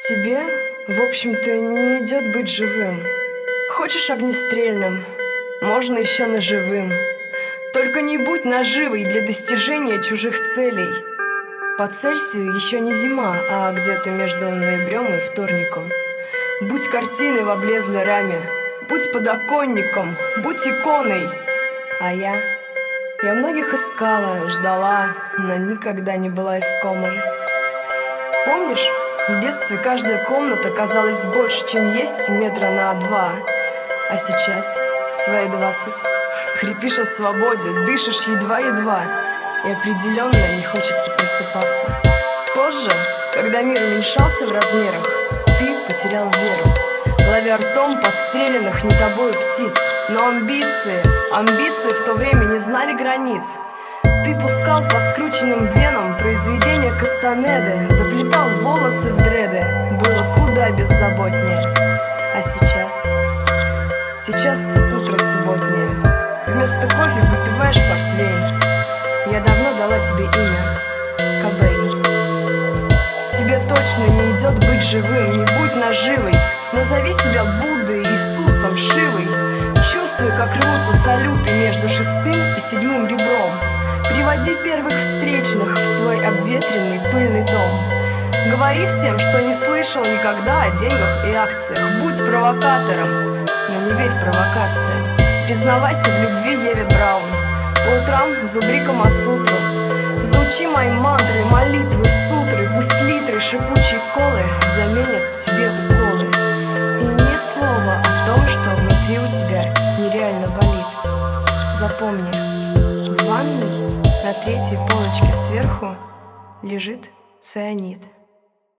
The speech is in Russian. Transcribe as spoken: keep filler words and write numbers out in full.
Тебе, в общем-то, не идет быть живым. Хочешь огнестрельным, можно еще ножевым. Только не будь наживой для достижения чужих целей. По Цельсию еще не зима, а где-то между ноябрем и вторником. Будь картиной в облезлой раме, будь подоконником, будь иконой. А я... Я многих искала, ждала, но никогда не была искомой. Помнишь, в детстве каждая комната казалась больше, чем есть метра на два. А сейчас, в свои двадцать, хрипишь о свободе, дышишь едва-едва, и определенно не хочется просыпаться. Позже, когда мир уменьшался в размерах, ты потерял веру, ловя ртом подстреленных не тобою птиц. Но амбиции, амбиции в то время не знали границ. Ты пускал по скрученным венам произведения Кастанеды, заплетал волосы в дреды, было куда беззаботнее. А сейчас? Сейчас утро субботнее. Вместо кофе выпиваешь портвейн. Я давно дала тебе имя — Кобейн. Тебе точно не идет быть живым, не будь наживой. Назови себя Буддой, Иисусом, Шивой. Чувствуй, как рвутся салюты между шестым и седьмым ребром. Приводи первых встречных в свой обветренный пыльный дом. Говори всем, что не слышал никогда о деньгах и акциях. Будь провокатором, но не верь провокациям. Признавайся в любви Еве Браун. По утрам зубри Камасутру. Заучи мои мантры, молитвы, сутры. Пусть литры шипучей колы заменят тебе уколы. И ни слова о том, что внутри у тебя нереально болит. Запомни, в ванной на третьей полочке сверху лежит цианид.